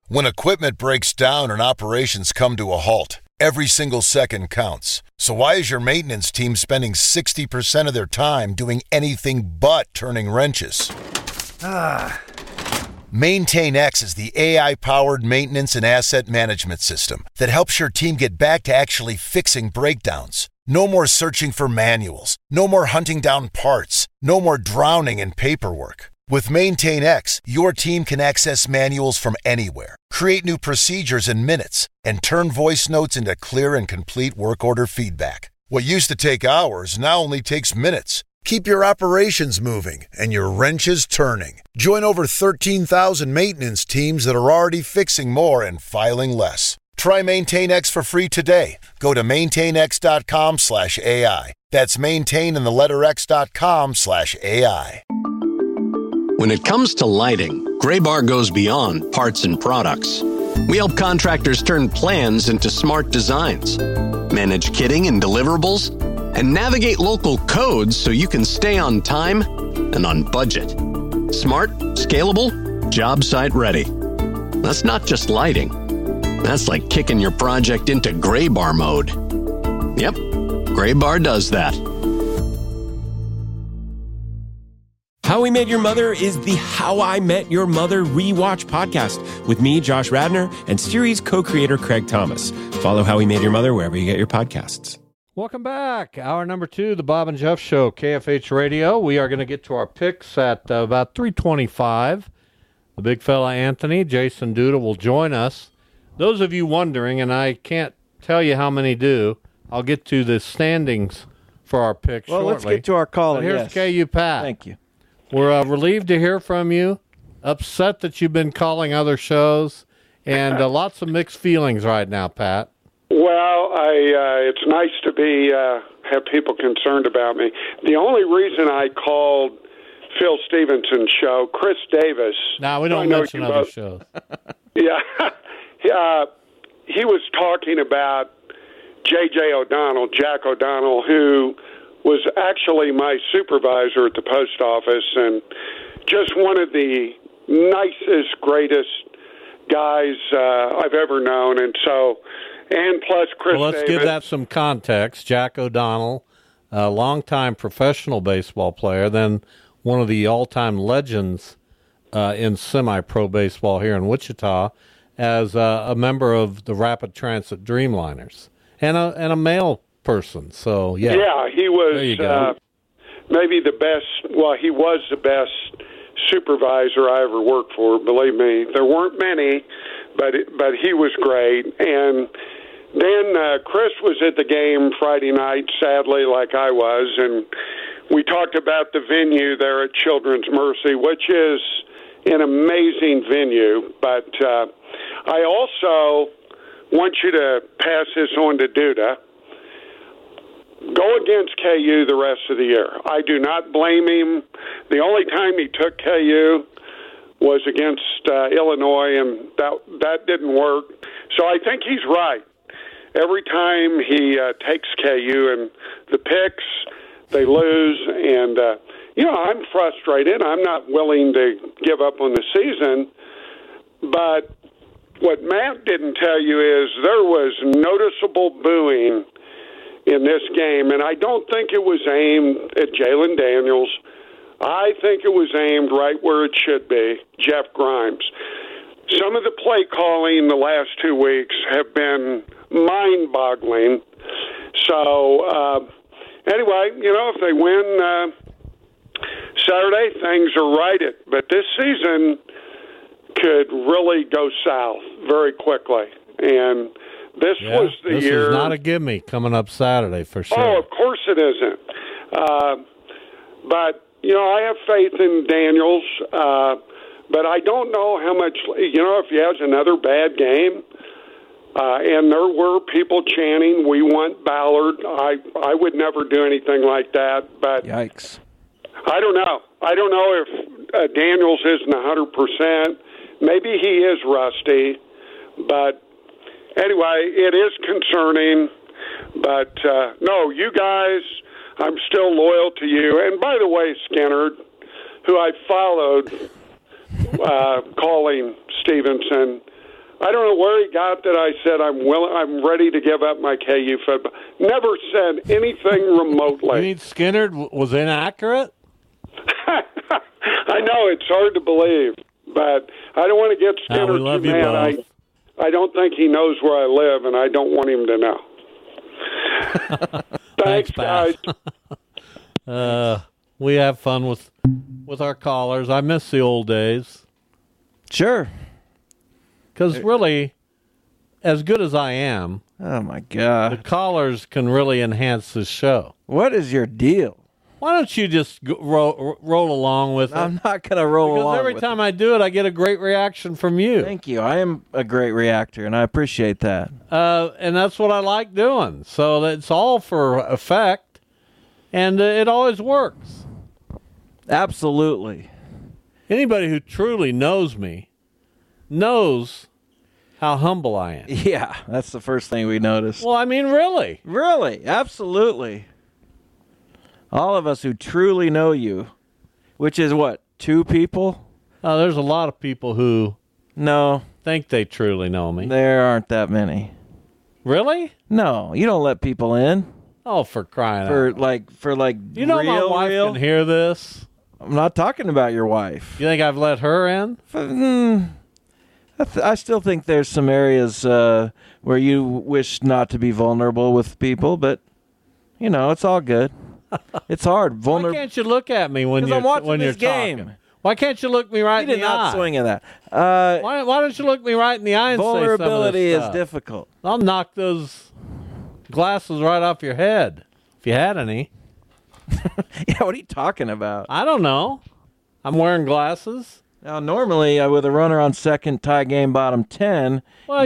When equipment breaks down and operations come to a halt, every single second counts. So why is your maintenance team spending 60% of their time doing anything but turning wrenches? MaintainX is the AI-powered maintenance and asset management system that helps your team get back to actually fixing breakdowns. No more searching for manuals. No more hunting down parts. No more drowning in paperwork. With MaintainX, your team can access manuals from anywhere, create new procedures in minutes, and turn voice notes into clear and complete work order feedback. What used to take hours now only takes minutes. Keep your operations moving and your wrenches turning. Join over 13,000 maintenance teams that are already fixing more and filing less. Try MaintainX for free today. Go to maintainx.com/AI. That's maintain and the letter x.com/AI. When it comes to lighting, Graybar goes beyond parts and products. We help contractors turn plans into smart designs, manage kitting and deliverables, and navigate local codes so you can stay on time and on budget. Smart, scalable, job site ready. That's not just lighting. That's like kicking your project into Graybar mode. Yep, Graybar does that. How We Met Your Mother is the How I Met Your Mother rewatch podcast with me, Josh Radnor, and series co-creator Craig Thomas. Follow How We Met Your Mother wherever you get your podcasts. Welcome back. Hour number 2, the Bob and Jeff Show, KFH Radio. We are going to get to our picks at about 3:25. The big fella Anthony, Jason Duda, will join us. Those of you wondering, and I can't tell you how many do, I'll get to the standings for our picks shortly. Well, let's get to our call. But here's KU Pat. Thank you. We're relieved to hear from you. Upset that you've been calling other shows, and lots of mixed feelings right now, Pat. Well, it's nice to be have people concerned about me. The only reason I called Phil Stevenson's show, Chris Davis. No, we don't mention other shows. Yeah, he was talking about J.J. O'Donnell, Jack O'Donnell, who was actually my supervisor at the post office and just one of the nicest, greatest guys I've ever known. And plus Chris Well, let's Davis. give that some context. Jack O'Donnell, a longtime professional baseball player, then one of the all-time legends in semi-pro baseball here in Wichita as a member of the Rapid Transit Dreamliners and a male person. So, yeah. Yeah, he was maybe the best. Well, he was the best supervisor I ever worked for. Believe me, there weren't many, but he was great. And then Chris was at the game Friday night, sadly, like I was, and we talked about the venue there at Children's Mercy, which is an amazing venue. But I also want you to pass this on to Duda. Go against KU the rest of the year. I do not blame him. The only time he took KU was against Illinois, and that didn't work. So I think he's right. Every time he takes KU and the picks, they lose. And, I'm frustrated. I'm not willing to give up on the season. But what Matt didn't tell you is there was noticeable booing in this game, and I don't think it was aimed at Jalen Daniels. I think it was aimed right where it should be, Jeff Grimes. Some of the play calling the last 2 weeks have been mind-boggling. So, anyway, if they win Saturday, things are righted. But this season could really go south very quickly. And this was the year. This is not a gimme coming up Saturday for sure. Oh, of course it isn't. But, I have faith in Daniels. But I don't know how much, if he has another bad game. And there were people chanting, we want Ballard. I would never do anything like that. But yikes. I don't know. I don't know if Daniels isn't 100%. Maybe he is rusty. But anyway, it is concerning, but no, you guys, I'm still loyal to you. And by the way, Skinner, who I followed calling Stevenson, I don't know where he got that I said I'm ready to give up my KU football. Never said anything remotely. You mean Skinner was inaccurate? I know it's hard to believe, but I don't want to get Skinner we love too you mad. both. I don't think he knows where I live, and I don't want him to know. Thanks, guys. We have fun with our callers. I miss the old days. Sure. Because really, as good as I am, Oh, my the God. callers can really enhance this show. What is your deal? Why don't you just roll along with it? I'm not going to roll Because along every with time I do it, I get a great reaction from you. Thank you. I am a great reactor, and I appreciate that. And that's what I like doing. So it's all for effect, and it always works. Absolutely. Anybody who truly knows me knows how humble I am. Yeah, that's the first thing we noticed. Well, I mean, really. Really? Absolutely. All of us who truly know you, which is what, 2 people? There's a lot of people who No, think they truly know me. there aren't that many. Really? No, you don't let people in Oh, for crying out for loud. like You know my wife real. can hear this. I'm not talking about your wife. You think I've let her in? I still think there's some areas where you wish not to be vulnerable with people, but you know it's all good. It's hard. Why can't you look at me when 'Cause you're I'm watching when this you're game. talking? Why can't you look me right You in did the not eye? swing at that. Why don't you look me right in the eye and Vulnerability say some is of this stuff? difficult. I'll knock those glasses right off your head if you had any. Yeah, what are you talking about? I don't know. I'm wearing glasses. Now, normally with a runner on second, tie game bottom 10. Well,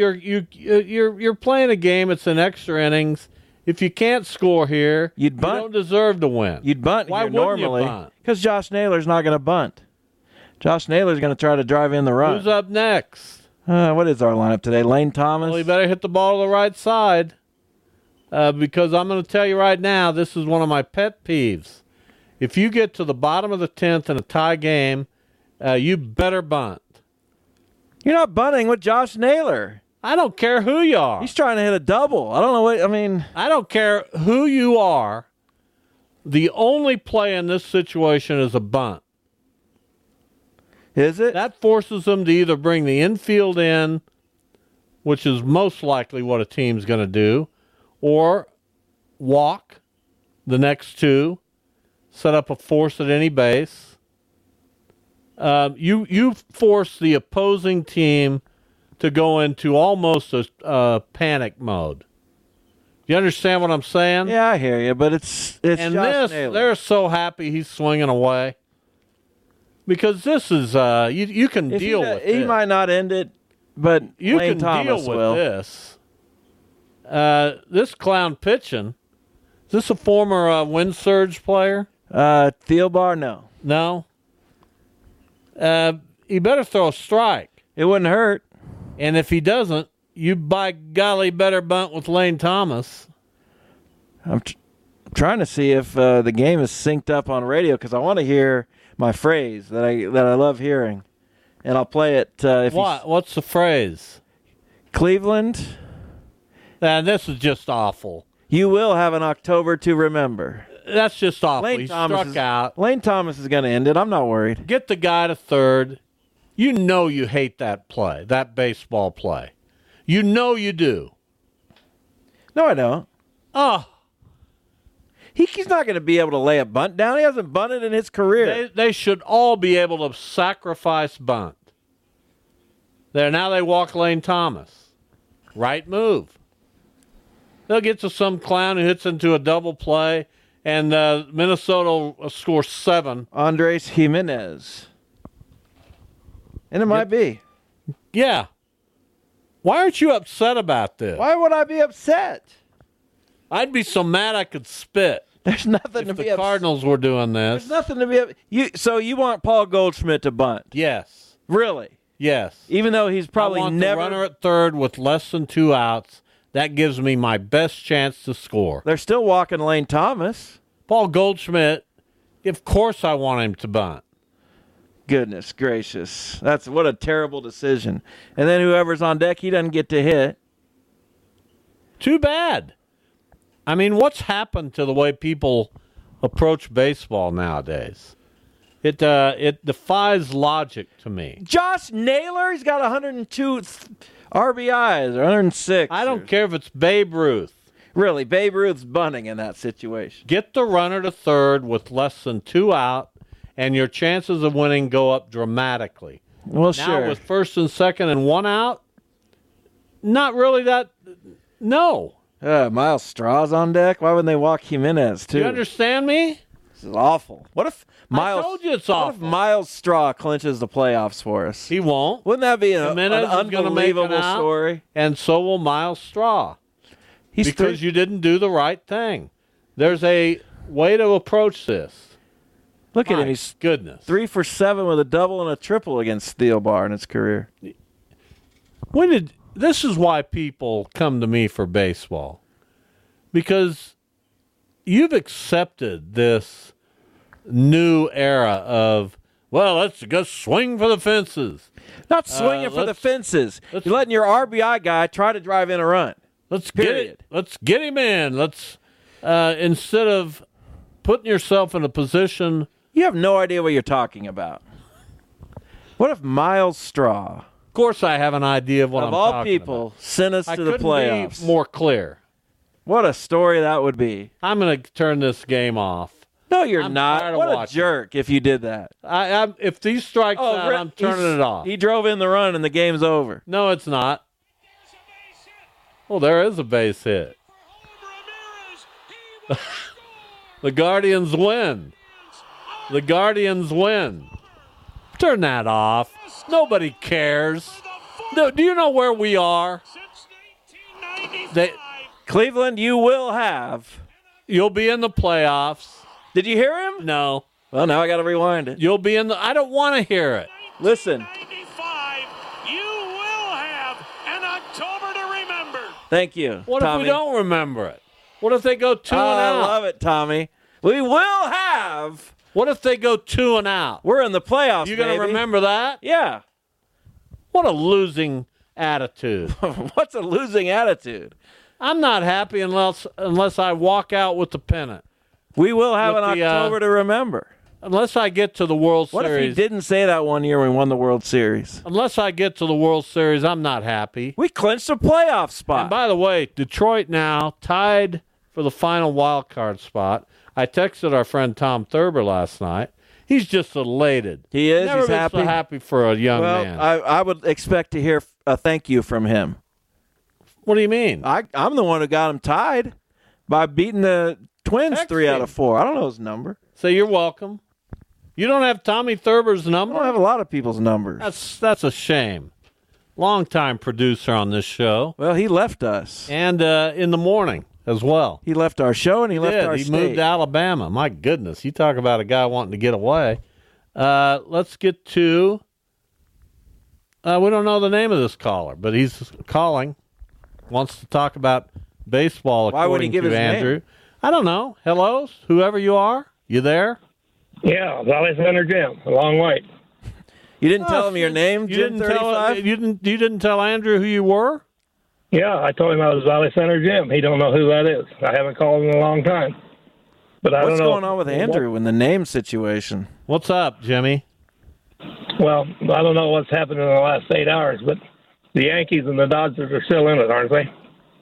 you're playing a game. It's an extra innings. If you can't score here, You'd you bunt. don't deserve to win. You'd bunt Why here wouldn't normally you bunt? because Josh Naylor's not going to bunt. Josh Naylor's going to try to drive in the run. Who's up next? What is our lineup today? Lane Thomas. Well, you better hit the ball to the right side because I'm going to tell you right now, this is one of my pet peeves. If you get to the bottom of the 10th in a tie game, you better bunt. You're not bunting with Josh Naylor. I don't care who you are. He's trying to hit a double. I don't know what I mean. I don't care who you are. The only play in this situation is a bunt. Is it? That forces them to either bring the infield in, which is most likely what a team's going to do, or walk the next 2, set up a force at any base. You force the opposing team to go into almost a panic mode. You understand what I'm saying? Yeah, I hear you, but it's And Josh Naylor. they're so happy he's swinging away. Because this is, you can If deal he, with he it. might not end it, but You Lane can Thomas deal with will. this. This clown pitching, is this a former Wind Surge player? Thielbar, no. No. He better throw a strike. It wouldn't hurt. And if he doesn't, you by golly better bunt with Lane Thomas. I'm trying to see if the game is synced up on radio because I want to hear my phrase that I love hearing, and I'll play it. What's the phrase? Cleveland, This is just awful. you will have an October to remember. That's just awful. Lane He Thomas struck out. Lane Thomas is going to end it. I'm not worried. Get the guy to third. You know you hate that play, that baseball play. You know you do. No, I don't. Oh, He's not going to be able to lay a bunt down. He hasn't bunted in his career. they should all be able to sacrifice bunt. There, now they walk Lane Thomas. Right move. They'll get to some clown who hits into a double play, and Minnesota will score 7. Andres Jimenez. And it might be. Yeah. Why aren't you upset about this? Why would I be upset? I'd be so mad I could spit There's nothing to if be the upset. Cardinals were doing this. There's nothing to be So you want Paul Goldschmidt to bunt? Yes. Really? Yes. Even though he's probably I want never. the runner at third with less than 2 outs. That gives me my best chance to score. They're still walking Lane Thomas. Paul Goldschmidt, of course I want him to bunt. Goodness gracious. What a terrible decision. And then whoever's on deck, he doesn't get to hit. Too bad. I mean, what's happened to the way people approach baseball nowadays? It defies logic to me. Josh Naylor, he's got 102 RBIs or 106. I don't care if it's Babe Ruth. Really, Babe Ruth's bunting in that situation. Get the runner to third with less than 2 out, and your chances of winning go up dramatically. Well, now, sure. with first and second and 1 out, not really that. No. Miles Straw's on deck. Why wouldn't they walk Jimenez too? You understand me? This is awful. What if Miles? I told you it's what awful. if Miles Straw clinches the playoffs for us? He won't. Wouldn't that be an Jimenez is gonna make unbelievable an out, story? And so will Miles Straw. Because you didn't do the right thing. There's a way to approach this. Look at him. He's goodness. 3 for 7 with a double and a triple against Thielbar in his career. This is why people come to me for baseball. Because you've accepted this new era of, well, let's just swing for the fences. Not swinging for the fences. You're letting your RBI guy try to drive in a run. Let's get him in. Let's instead of putting yourself in a position. You have no idea what you're talking about. What if Miles Straw, of course, I have an idea of what I'm talking about. Of all people, sent us to the playoffs. Be more clear. What a story that would be. I'm going to turn this game off. No, you're not. What a jerk if you did that. If these strikes out, I'm turning it off. He drove in the run and the game's over. No, it's not. Well, there is a base hit. The Guardians win. The Guardians win. Turn that off. Nobody cares. No, do you know where we are? Cleveland, you will have. You'll be in the playoffs. Did you hear him? No. Well, now I got to rewind it. You'll be in the. I don't want to hear it. Listen. You will have an October to remember. Thank you. What Tommy. if we don't remember it? What if they go 2 and out? I love it, Tommy. We will have. What if they go 2 and out? We're in the playoffs. You going to remember that? Yeah. What a losing attitude. What's a losing attitude? I'm not happy unless I walk out with the pennant. We will have an October to remember. Unless I get to the World Series. What if he didn't say that one year when we won the World Series? Unless I get to the World Series, I'm not happy. We clinched a playoff spot. And by the way, Detroit now tied for the final wild card spot. I texted our friend Tom Thurber last night. He's just elated. He is. Never He's been happy. so happy for a young man. I would expect to hear a thank you from him. What do you mean? I'm the one who got him tied by beating the Twins 3 out of 4. I don't know his number. So you're welcome. You don't have Tommy Thurber's number? I don't have a lot of people's numbers. That's a shame. Longtime producer on this show. Well, he left us. And in the morning as well. He left our show and he left our state. He state. moved to Alabama. My goodness. You talk about a guy wanting to get away. Let's get to... we don't know the name of this caller, but he's calling. Wants to talk about baseball. Why would he give his Andrew. name? I don't know. Hello, whoever you are. You there? Yeah, Valley Center Jim. A long wait. You didn't tell him your name, Jim 35? You didn't tell Andrew who you were? Yeah, I told him I was Valley Center Jim. He don't know who that is. I haven't called him in a long time. But I don't know. What's going on with Andrew in the name situation? What's up, Jimmy? Well, I don't know what's happened in the last 8 hours, but the Yankees and the Dodgers are still in it, aren't they?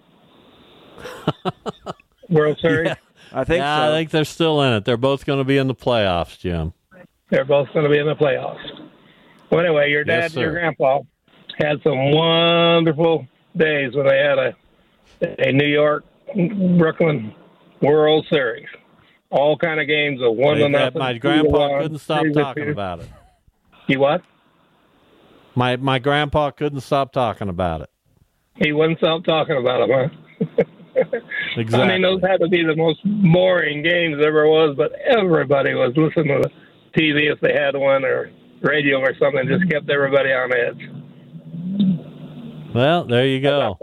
World Series? Yeah, I think so. I think they're still in it. They're both going to be in the playoffs, Jim. They're both going to be in the playoffs. Well, anyway, your dad Yes, and your sir. grandpa had some wonderful days when they had a New York, Brooklyn World Series. All kind of games of 1-0. My grandpa 2-1, couldn't stop 3-2. talking about it. You what? My grandpa couldn't stop talking about it. He wouldn't stop talking about them, huh? Exactly. I mean, those had to be the most boring games there ever was, but everybody was listening to the TV if they had one, or radio or something. Just kept everybody on edge. Well, there you go.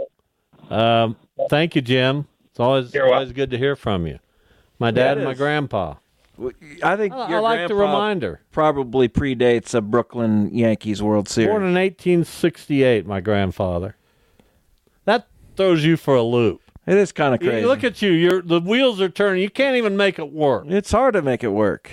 Thank you, Jim. It's always You're welcome. good to hear from you. My dad and my grandpa. I think I your like the grandpa reminder. probably predates a Brooklyn Yankees World Series. Born in 1868, my grandfather. That throws you for a loop. It is kind of crazy. Look at you. The wheels are turning. You can't even make it work. It's hard to make it work.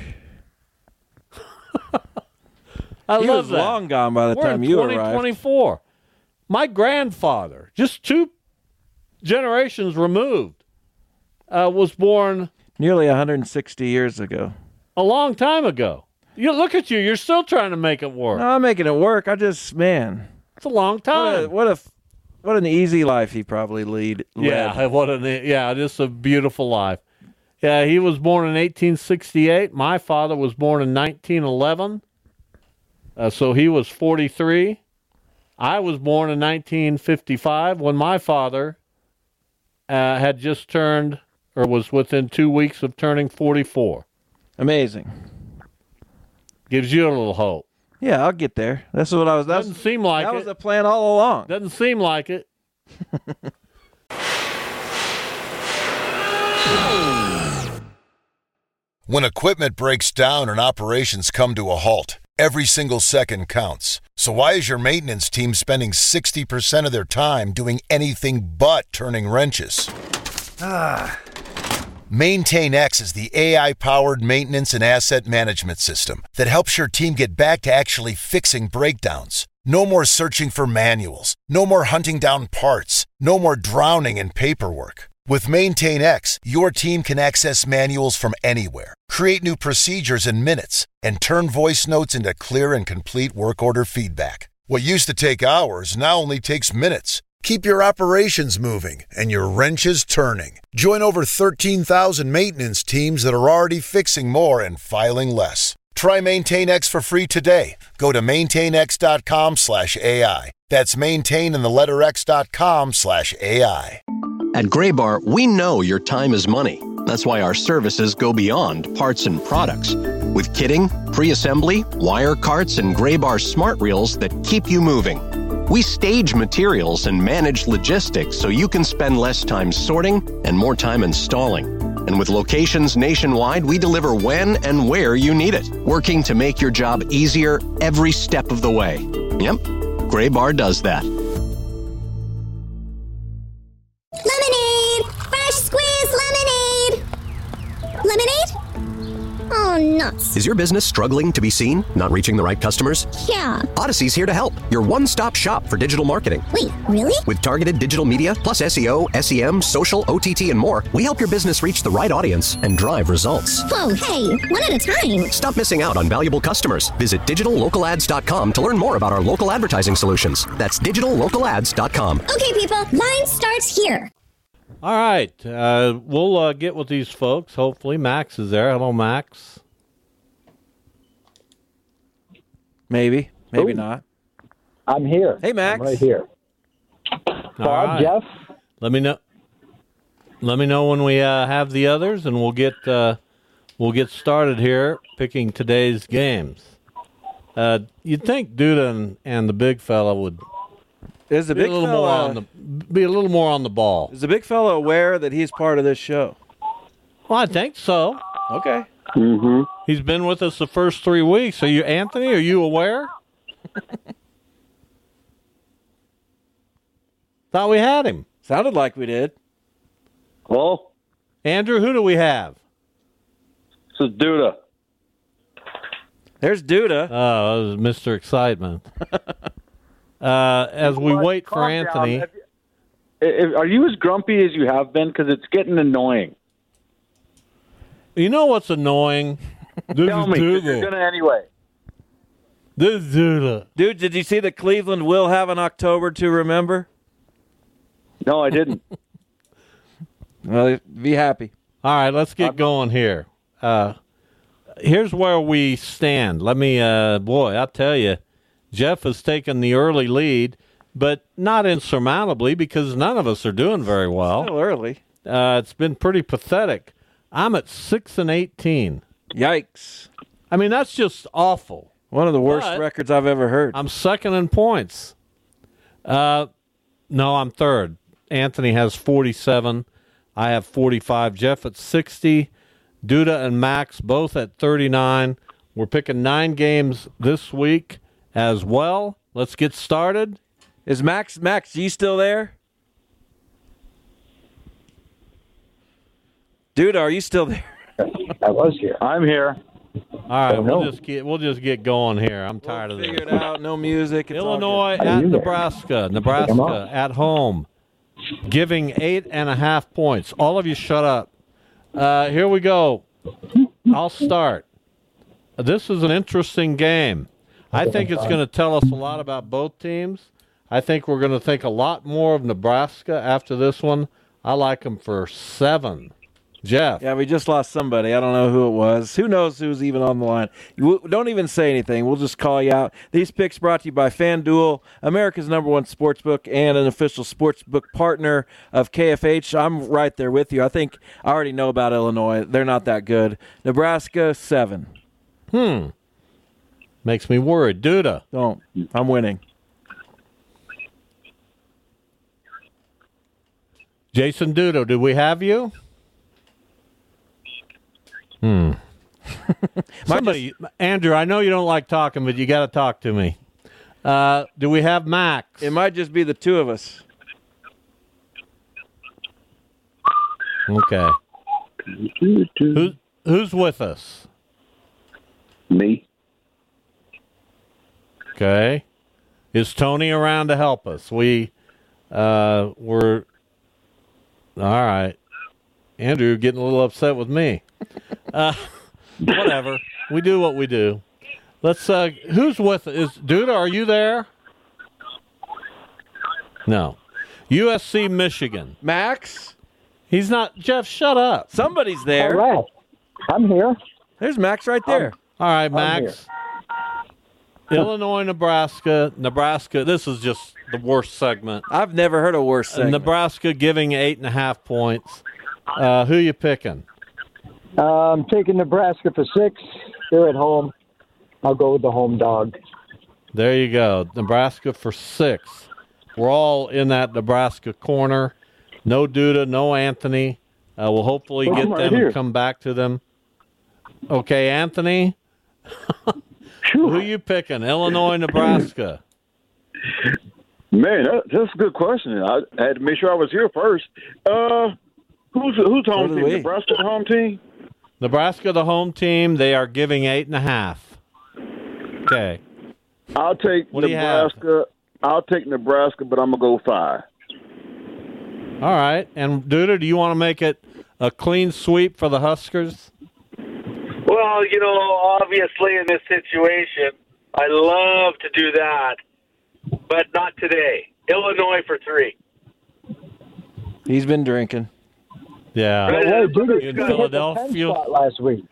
I He love was that. long gone by the We're time in you arrived. 2024. My grandfather, just 2 generations removed, was born Nearly 160 years ago. a long time ago. You look at you. You're still trying to make it work. No, I'm making it work. It's a long time. What an easy life he probably led. Yeah, just a beautiful life. Yeah, he was born in 1868. My father was born in 1911. So he was 43. I was born in 1955 when my father had just turned, or was within 2 weeks of turning 44. Amazing. Gives you a little hope. Yeah, I'll get there. That's what I was. Doesn't seem like that it. was the plan all along. Doesn't seem like it. When equipment breaks down and operations come to a halt, every single second counts. So why is your maintenance team spending 60% of their time doing anything but turning wrenches? MaintainX is the AI-powered maintenance and asset management system that helps your team get back to actually fixing breakdowns. No more searching for manuals. No more hunting down parts. No more drowning in paperwork. With MaintainX, your team can access manuals from anywhere, create new procedures in minutes, and turn voice notes into clear and complete work order feedback. What used to take hours now only takes minutes. Keep your operations moving and your wrenches turning. Join over 13,000 maintenance teams that are already fixing more and filing less. Try MaintainX for free today. Go to maintainx.com/AI. That's maintain and the letter x.com/AI. At Graybar, we know your time is money. That's why our services go beyond parts and products. With kitting, pre-assembly, wire carts, and Graybar smart reels that keep you moving. We stage materials and manage logistics so you can spend less time sorting and more time installing. And with locations nationwide, we deliver when and where you need it, working to make your job easier every step of the way. Yep, Graybar does that. Lemonade! Fresh squeezed lemonade! Lemonade? Oh, nuts. Is your business struggling to be seen? Not reaching the right customers? Yeah. Odyssey's here to help. Your one-stop shop for digital marketing. Wait, really? With targeted digital media, plus SEO, SEM, social, OTT, and more, we help your business reach the right audience and drive results. Whoa, hey, one at a time. Stop missing out on valuable customers. Visit digitallocalads.com to learn more about our local advertising solutions. That's digitallocalads.com. Okay, people, line starts here. All right. We'll get with these folks. Hopefully, Max is there. Hello, Max. Maybe not. I'm here. Hey, Max. I'm right here. All Bob, right. Jeff. Let me know. Let me know when we have the others, and we'll get started here picking today's games. You'd think Duda and the big fella would be a little more on the ball. Is the big fella aware that he's part of this show? Well, I think so. Okay. Mm-hmm. He's been with us the first 3 weeks. Anthony, are you aware? Thought we had him. Sounded like we did. Well, Andrew, who do we have? this is Duda. There's Duda. Oh, that was Mr. Excitement. As we wait for Anthony. Are you as grumpy as you have been? Because it's getting annoying. You know what's annoying? Tell me, 'cause you're going to anyway. This is Duda. Dude, did you see that Cleveland will have an October to remember? No, I didn't. Well, be happy. All right, let's get going here. Here's where we stand. Let me, I'll tell you, Jeff has taken the early lead, but not insurmountably because none of us are doing very well. Still early. It's been pretty pathetic. I'm at 6-18. Yikes. I mean, that's just awful. One of the worst records I've ever heard. I'm second in points. No, I'm third. Anthony has 47. I have 45. Jeff at 60. Duda and Max both at 39. We're picking 9 games this week as well. Let's get started. Is Max, you still there? Duda, are you still there? I was here. I'm here. All right, we'll just get going here. I'm tired of this. Figure it out. No music. It's Illinois at Nebraska. Nebraska at home, giving 8.5 points. All of you, shut up. Here we go. I'll start. This is an interesting game. I think it's going to tell us a lot about both teams. I think we're going to think a lot more of Nebraska after this one. I like them for 7. Jeff. Yeah, we just lost somebody. I don't know who it was. Who knows who's even on the line? Don't even say anything. We'll just call you out. These picks brought to you by FanDuel, America's #1 sportsbook and an official sportsbook partner of KFH. I'm right there with you. I think I already know about Illinois. They're not that good. Nebraska, 7. Makes me worried. Duda. Don't. I'm winning. Jason Duda, do we have you? Somebody, Andrew, I know you don't like talking, but you got to talk to me. Do we have Max? It might just be the two of us. Okay. Who's with us? Me. Okay. Is Tony around to help us? We're all right. Andrew getting a little upset with me. Whatever. We do what we do. Let's. Who's with? Is Duda? Are you there? No. USC, Michigan. Max. He's not. Jeff, shut up. Somebody's there. All right. I'm here. There's Max right there. All right, Max. Illinois, Nebraska. Nebraska. This is just the worst segment. I've never heard of worse segment. Nebraska giving 8.5 points. Who you picking? I'm taking Nebraska for 6. They're at home. I'll go with the home dog. There you go. Nebraska for 6. We're all in that Nebraska corner. No Duda, no Anthony. We'll hopefully get them and come back to them. Okay, Anthony. Who you picking? Illinois, Nebraska. Man, that's a good question. I had to make sure I was here first. Who's home team? Nebraska the home team? Nebraska the home team. They are giving 8.5. Okay. I'll take Nebraska. I'll take Nebraska, but I'm gonna go 5. All right. And Duda, do you want to make it a clean sweep for the Huskers? Well, obviously in this situation, I love to do that, but not today. Illinois for 3. He's been drinking. Yeah. In Philadelphia last week.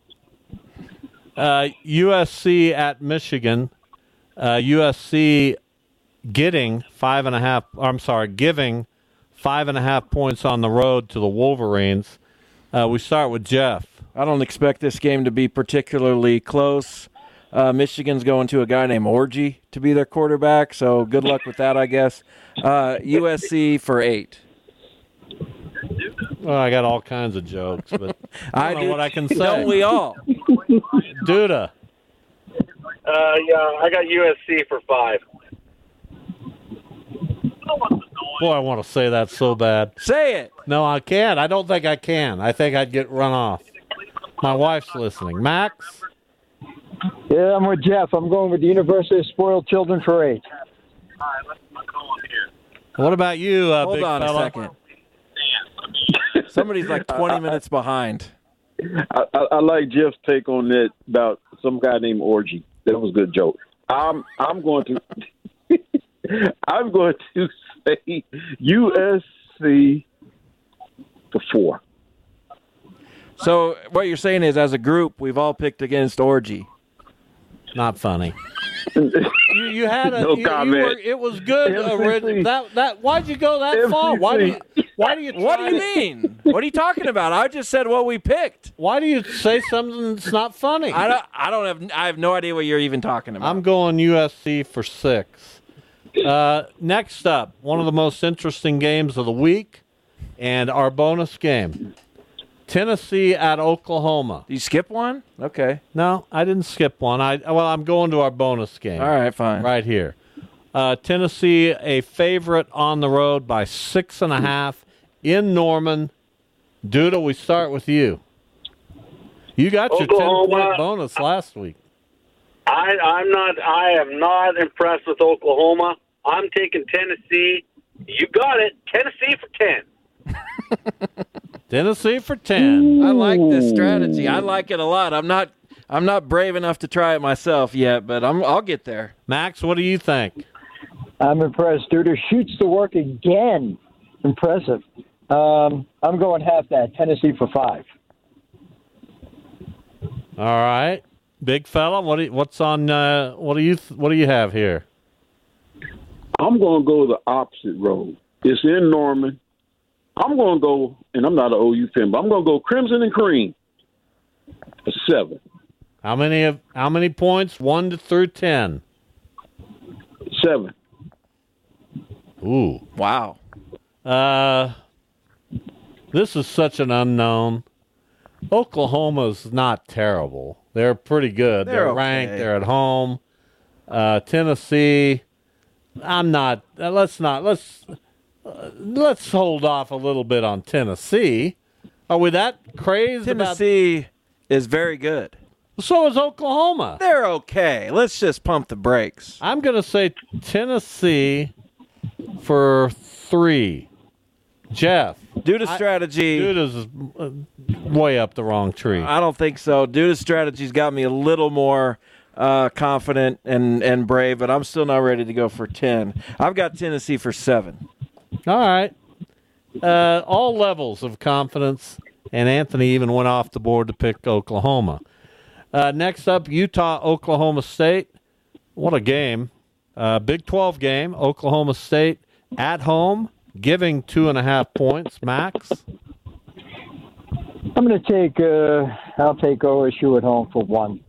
USC at Michigan. USC giving 5.5 points on the road to the Wolverines. We start with Jeff. I don't expect this game to be particularly close. Michigan's going to a guy named Orgy to be their quarterback, so good luck with that, I guess. USC for 8. Well, I got all kinds of jokes, but I don't know what I can say. Don't we all? Duda. I got USC for 5. Boy, I want to say that so bad. Say it. No, I can't. I don't think I can. I think I'd get run off. My wife's listening. Max? Yeah, I'm with Jeff. I'm going with the University of Spoiled Children for 8. What about you, Hold big on fella? a second. Somebody's like 20 minutes behind. I like Jeff's take on that about some guy named Orgy. That was a good joke. I'm going to say USC for 4. So what you're saying is, as a group, we've all picked against Orgy. Not funny. You had a No comment. it was good. Why'd you go that far? Why do you? What do you mean? What are you talking about? I just said what we picked. Why do you say something that's not funny? I have no idea what you're even talking about. I'm going USC for 6. Next up, one of the most interesting games of the week, and our bonus game. Tennessee at Oklahoma. You skip one? Okay. No, I didn't skip one. I'm going to our bonus game. All right, fine. Right here. Tennessee, a favorite on the road by 6.5 in Norman. Duda, we start with you. You got your 10-point bonus last week. I am not impressed with Oklahoma. I'm taking Tennessee. You got it. Tennessee for 10. Tennessee for 10. I like this strategy. I like it a lot. I'm not brave enough to try it myself yet, but I'll get there. Max, what do you think? I'm impressed. Duda shoots to work again. Impressive. I'm going half that. Tennessee for 5. All right, big fella. What do you have here? I'm going to go the opposite road. It's in Norman. I'm going to go, and I'm not an OU fan, but I'm going to go Crimson and Cream for 7. How many points? 1 through 10. 7. Ooh, wow. This is such an unknown. Oklahoma's not terrible. They're pretty good. They're ranked. Okay. They're at home. Tennessee. I'm not. Let's hold off a little bit on Tennessee. Are we that crazy? Tennessee is very good. So is Oklahoma. They're okay. Let's just pump the brakes. I'm going to say Tennessee for 3. Jeff. Duda's strategy. Duda's way up the wrong tree. I don't think so. Duda's strategy's got me a little more confident and brave, but I'm still not ready to go for 10. I've got Tennessee for 7. All right. All levels of confidence, and Anthony even went off the board to pick Oklahoma. Next up, Utah, Oklahoma State. What a game. Big 12 game. Oklahoma State at home, giving 2.5 points. Max? I'm going to take I'll take OSU at home for 1.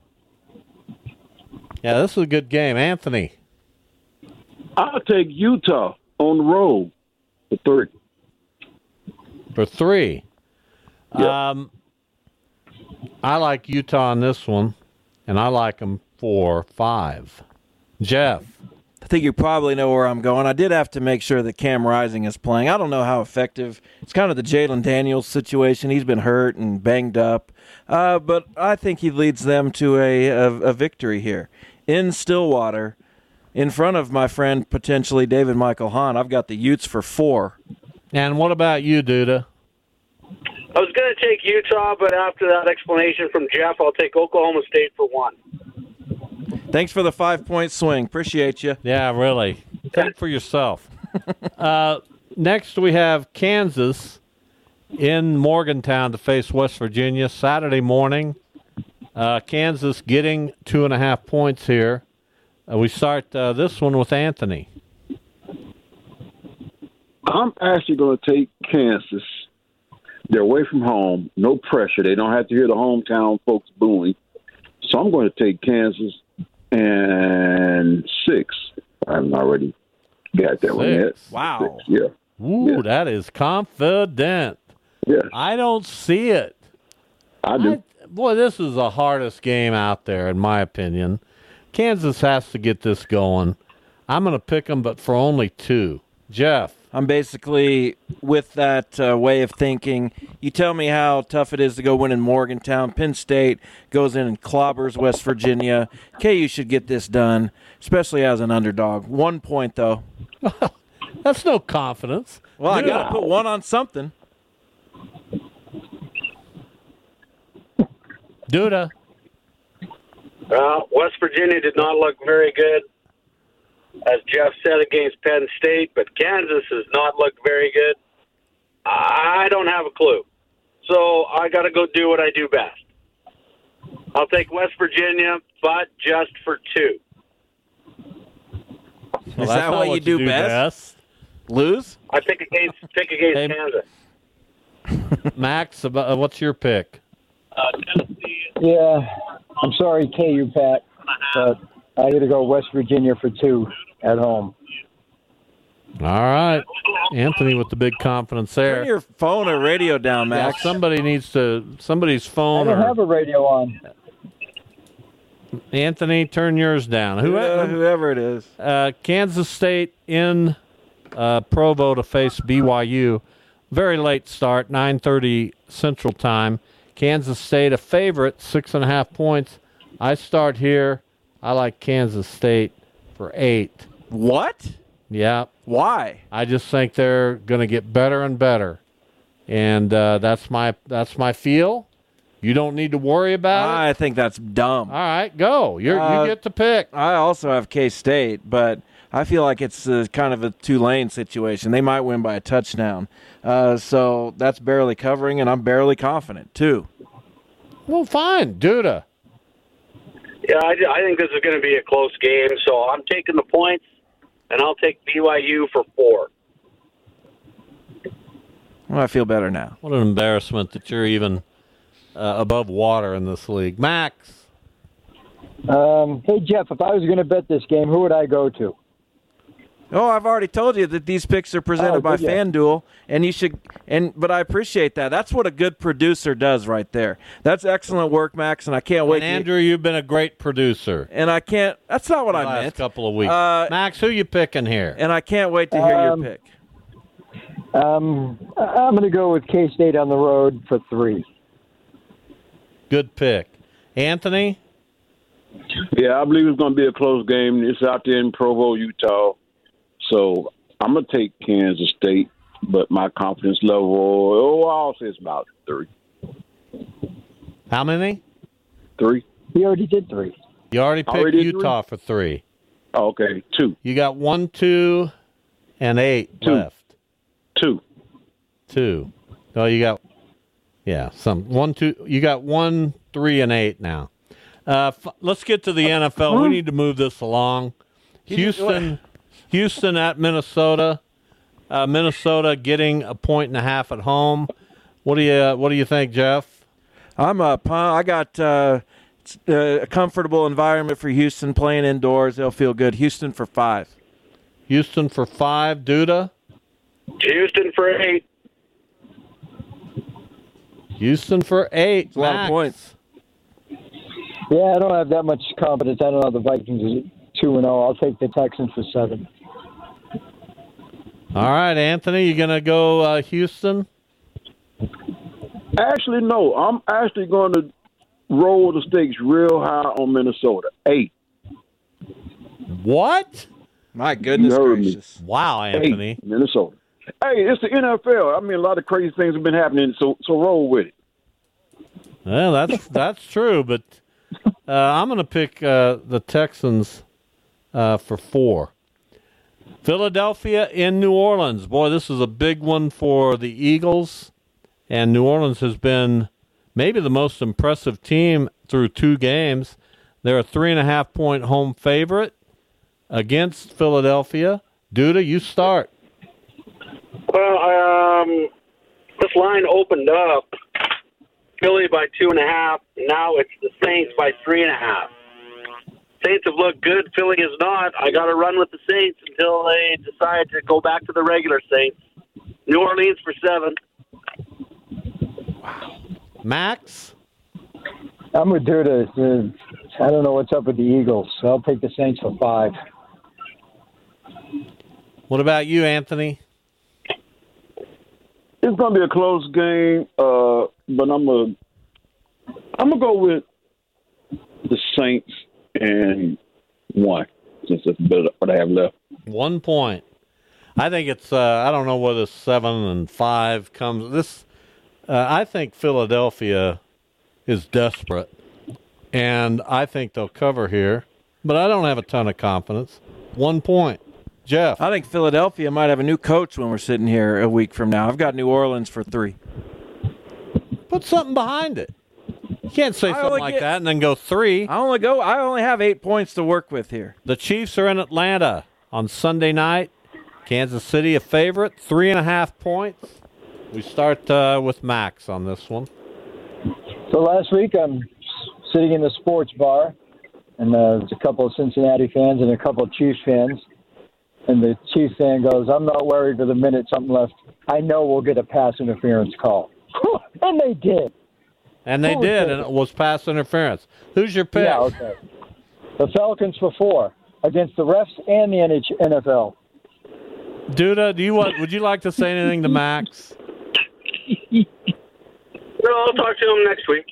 Yeah, this is a good game. Anthony? I'll take Utah on the road for 3. For 3. Yep. I like Utah on this one, and I like them for 5. Jeff? I think you probably know where I'm going. I did have to make sure that Cam Rising is playing. I don't know how effective. It's kind of the Jalen Daniels situation. He's been hurt and banged up. But I think he leads them to a victory here. In Stillwater, in front of my friend, potentially David Michael Hahn, I've got the Utes for 4. And what about you, Duda? I was going to take Utah, but after that explanation from Jeff, I'll take Oklahoma State for 1. Thanks for the 5-point swing. Appreciate you. Yeah, really. Think for yourself. Next, we have Kansas in Morgantown to face West Virginia Saturday morning. Kansas getting 2.5 points here. We start this one with Anthony. I'm actually going to take Kansas. They're away from home, no pressure. They don't have to hear the hometown folks booing. So I'm going to take Kansas and 6. I haven't already got that 6. one yet. Wow. 6, yeah. Ooh, yeah. That is confident. Yes. I don't see it. I do. Boy, this is the hardest game out there, in my opinion. Kansas has to get this going. I'm going to pick them, but for only 2. Jeff? I'm basically with that way of thinking. You tell me how tough it is to go win in Morgantown. Penn State goes in and clobbers West Virginia. KU should get this done, especially as an underdog. 1 point, though. That's no confidence. Well, I got to put 1 on something. Duda? West Virginia did not look very good, as Jeff said, against Penn State, but Kansas has not looked very good. I don't have a clue. So I got to go do what I do best. I'll take West Virginia, but just for 2. Is that what you do best? Lose? I pick against Kansas. Max, what's your pick? Yeah, I'm sorry, KU, Pat, but I got to go West Virginia for 2 at home. All right. Anthony with the big confidence there. Turn your phone or radio down, Max. Yeah, somebody's phone. I don't have a radio on. Anthony, turn yours down. Whoever it is. Kansas State in Provo to face BYU. Very late start, 9:30 Central Time. Kansas State a favorite, 6.5 points. I start here. I like Kansas State for 8. What? Yeah. Why? I just think they're going to get better and better, and that's my feel. You don't need to worry about it. I think that's dumb. All right, go. You get to pick. I also have K-State, but I feel like it's kind of a Tulane situation. They might win by a touchdown. So that's barely covering, and I'm barely confident, too. Well, fine. Duda. Yeah, I think this is going to be a close game, so I'm taking the points, and I'll take BYU for 4. Well, I feel better now. What an embarrassment that you're even above water in this league. Max. Hey, Jeff, if I was going to bet this game, who would I go to? Oh, I've already told you that these picks are presented by FanDuel, and you should. But I appreciate that. That's what a good producer does, right there. That's excellent work, Max, and I can't wait. And Andrew, you've been a great producer. And I can't. That's not what I meant. Last couple of weeks, Max. Who you picking here? And I can't wait to hear your pick. I'm going to go with K-State on the road for 3. Good pick, Anthony. Yeah, I believe it's going to be a close game. It's out there in Provo, Utah. So I'm going to take Kansas State, but my confidence level, I'll say it's about 3. How many? 3. He already did 3. You already picked Utah for 3. Oh, okay, 2. You got 1, 2, and 8 left. 2. Oh, you got 1, 2. You got 1, 3, and 8 now. Let's get to the NFL. We need to move this along. Houston at Minnesota. Minnesota getting 1.5 at home. What do you think, Jeff? I'm up. I got a comfortable environment for Houston playing indoors. They'll feel good. Houston for 5. Houston for 5. Duda? Houston for 8. Houston for 8. It's a lot of points. Yeah, I don't have that much confidence. I don't know the Vikings 2-0. I'll take the Texans for 7. All right, Anthony, you going to go Houston? Actually, no. I'm actually going to roll the stakes real high on Minnesota. 8. What? My goodness gracious. Wow, Anthony. 8, Minnesota. Hey, it's the NFL. I mean, a lot of crazy things have been happening, so roll with it. Well, that's true, but I'm going to pick the Texans for 4. Philadelphia in New Orleans. Boy, this is a big one for the Eagles, and New Orleans has been maybe the most impressive team through 2 games. They're a 3.5-point home favorite against Philadelphia. Duda, you start. Well, this line opened up Philly by 2.5. Now it's the Saints by 3.5. Saints have looked good. Philly is not. I got to run with the Saints until they decide to go back to the regular Saints. New Orleans for 7. Wow. Max? I'm with Duda. I don't know what's up with the Eagles, so I'll take the Saints for 5. What about you, Anthony? It's going to be a close game, but I'm gonna go with the Saints and 1, since that's what I have left. 1 point. I think it's. I don't know whether 7 and 5 comes. This. I think Philadelphia is desperate, and I think they'll cover here. But I don't have a ton of confidence. 1 point. Jeff? I think Philadelphia might have a new coach when we're sitting here a week from now. I've got New Orleans for 3. Put something behind it. You can't say something like that and then go 3. I only have 8 points to work with here. The Chiefs are in Atlanta on Sunday night. Kansas City a favorite, 3.5 points. We start with Max on this one. So last week I'm sitting in the sports bar, and there's a couple of Cincinnati fans and a couple of Chiefs fans. And the Chiefs fan goes, I'm not worried for the minute something left. I know we'll get a pass interference call. And they did. And they did, and it was pass interference. Who's your pick? Yeah, okay. The Falcons for 4 against the refs and the NFL. Duda, would you like to say anything to Max? No, I'll talk to him next week.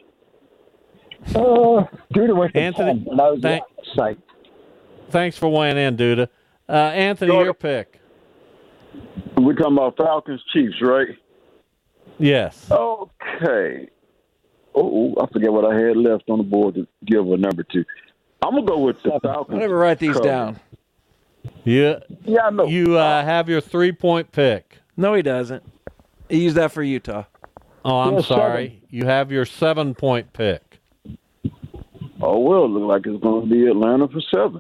Duda went for Anthony, 10, and I was psyched. Thanks for weighing in, Duda. Anthony, your pick. We're talking about Falcons Chiefs, right? Yes. Okay. Oh, I forget what I had left on the board to give a number to. I'm going to go with the Falcons. I'll never write these down. Yeah, I know. You have your 3-point pick. No, he doesn't. He used that for Utah. Oh, I'm sorry. 7. You have your 7-point pick. Oh, well, it looks like it's going to be Atlanta for 7.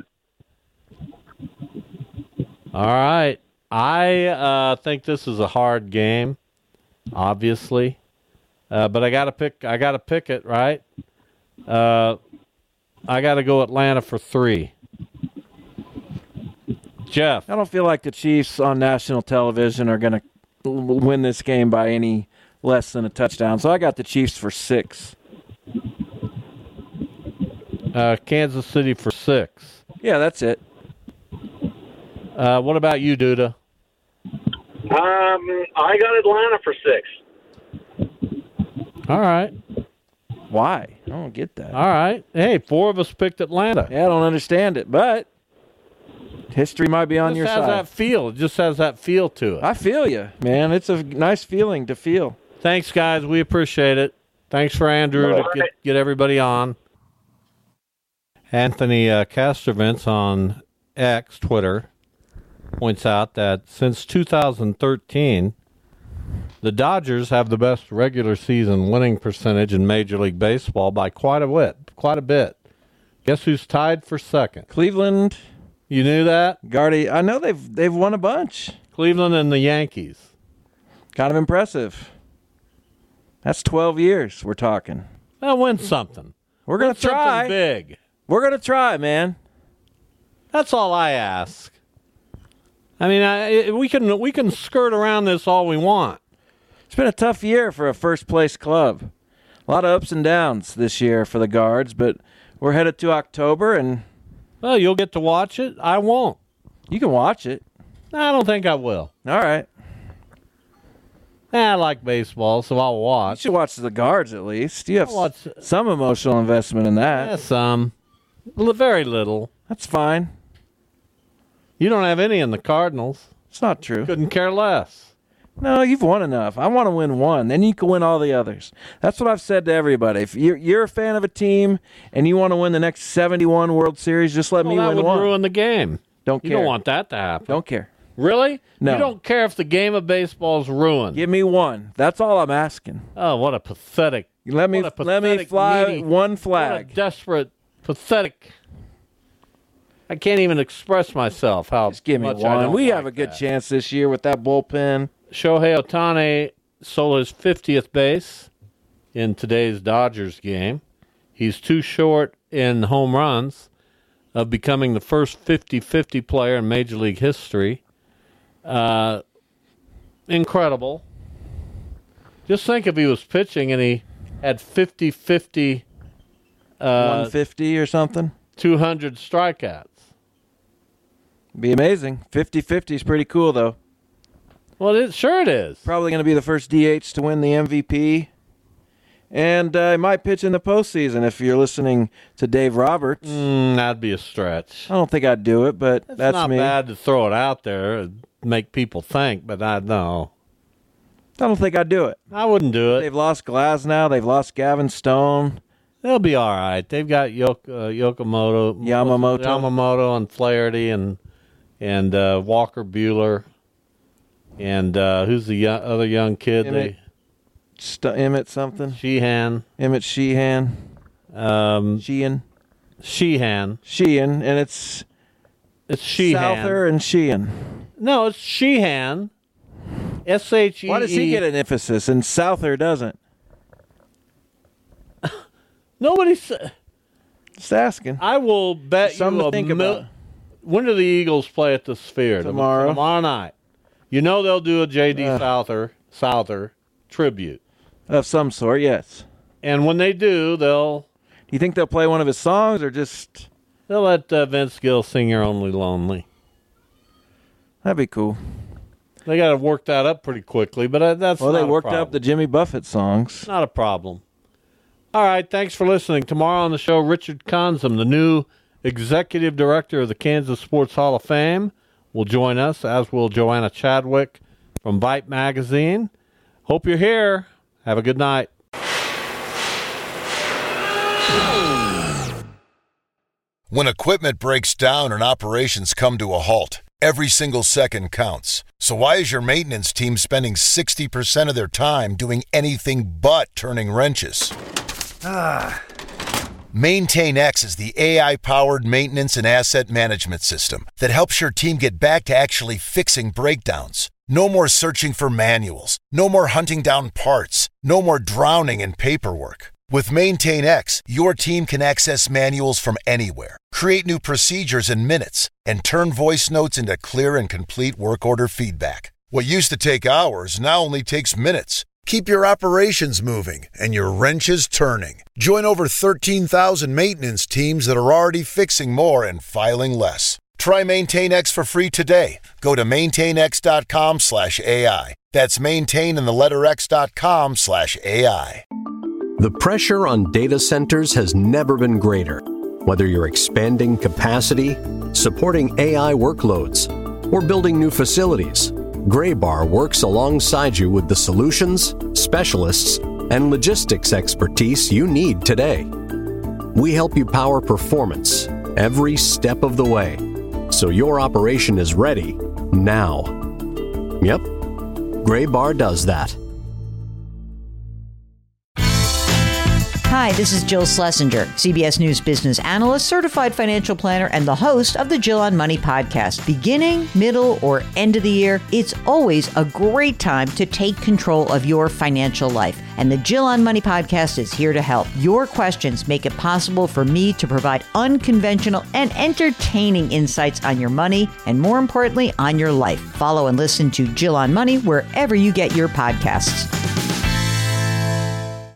All right. I think this is a hard game, obviously. But I gotta pick it, right? I gotta go Atlanta for 3. Jeff, I don't feel like the Chiefs on national television are gonna win this game by any less than a touchdown, so I got the Chiefs for 6. Kansas City for 6. Yeah, that's it. What about you, Duda? I got Atlanta for 6. All right. Why? I don't get that. All right. Hey, 4 of us picked Atlanta. Yeah, I don't understand it, but history might be on your side. It just has that feel to it. I feel you, man. It's a nice feeling to feel. Thanks, guys. We appreciate it. Thanks for Andrew to get everybody on. Anthony Castrovins on X, Twitter, points out that since 2013, the Dodgers have the best regular season winning percentage in Major League Baseball by quite a bit. Guess who's tied for second? Cleveland. You knew that? Gardy, I know they've won a bunch. Cleveland and the Yankees. Kind of impressive. That's 12 years we're talking. They'll win something. We're going to try. Something big. We're going to try, man. That's all I ask. I mean, we can skirt around this all we want. It's been a tough year for a first-place club. A lot of ups and downs this year for the Guards, but we're headed to October, and... Well, you'll get to watch it. I won't. You can watch it. I don't think I will. All right. I like baseball, so I'll watch. You should watch the Guards at least. You have some emotional investment in that. Yeah, some. Very little. That's fine. You don't have any in the Cardinals. It's not true. Couldn't care less. No, you've won enough. I want to win one. Then you can win all the others. That's what I've said to everybody. If you're a fan of a team and you want to win the next 71 World Series, just let me win one. That would ruin the game. Don't care. You don't want that to happen. Don't care. Really? No. You don't care if the game of baseball is ruined. Give me one. That's all I'm asking. Oh, what a pathetic. Let me fly one flag. What a desperate, pathetic. I can't even express myself how Just give me much one. I don't We like have a good that. chance this year with that bullpen. Shohei Ohtani stole his 50th base in today's Dodgers game. He's too short in home runs of becoming the first 50-50 player in Major League history. Incredible. Just think if he was pitching and he had 50-50... 150 or something? 200 strikeouts. Be amazing. 50-50 is pretty cool, though. Well, it is. Probably going to be the first DH to win the MVP. And he might pitch in the postseason if you're listening to Dave Roberts. That'd be a stretch. I don't think I'd do it, but that's not me. bad to throw it out there and make people think, but I know. I don't think I'd do it. I wouldn't do it. They've lost Glasnow. They've lost Gavin Stone. They'll be all right. They've got Yamamoto and Flaherty and Walker Buehler. And who's the other young kid? Emmett something? Sheehan. Emmett Sheehan. Sheehan. And it's Sheehan. Souther and Sheehan. No, it's Sheehan. S-H-E-E. Why does he get an emphasis and Souther doesn't? Nobody's... Just asking. I will bet Something you to think about. when do the Eagles play at the Sphere? Tomorrow. Tomorrow night. You know they'll do a J.D. Souther tribute. Of some sort, yes. And when they do, Do you think they'll play one of his songs or just... They'll let Vince Gill sing You're Only Lonely. That'd be cool. They got to work that up pretty quickly, but that's well, not they a worked problem. up the Jimmy Buffett songs. Not a problem. All right, thanks for listening. Tomorrow on the show, Richard Consum, the new executive director of the Kansas Sports Hall of Fame, will join us, as will Joanna Chadwick from Byte Magazine. Hope you're here. Have a good night. When equipment breaks down and operations come to a halt, every single second counts. So why is your maintenance team spending 60% of their time doing anything but turning wrenches? MaintainX is the AI-powered maintenance and asset management system that helps your team get back to actually fixing breakdowns. No more searching for manuals. No more hunting down parts. No more drowning in paperwork. With MaintainX, your team can access manuals from anywhere, create new procedures in minutes, and turn voice notes into clear and complete work order feedback. What used to take hours now only takes minutes. Keep your operations moving and your wrenches turning. Join over 13,000 maintenance teams that are already fixing more and filing less. Try MaintainX for free today. Go to maintainx.com/AI. That's maintain and the letter x.com/AI. The pressure on data centers has never been greater. Whether you're expanding capacity, supporting AI workloads, or building new facilities, Graybar works alongside you with the solutions, specialists, and logistics expertise you need today. We help you power performance every step of the way, so your operation is ready now. Yep, Graybar does that. Hi, this is Jill Schlesinger, CBS News business analyst, certified financial planner, and the host of the Jill on Money podcast. Beginning, middle, or end of the year, it's always a great time to take control of your financial life. And the Jill on Money podcast is here to help. Your questions make it possible for me to provide unconventional and entertaining insights on your money, and more importantly, on your life. Follow and listen to Jill on Money wherever you get your podcasts.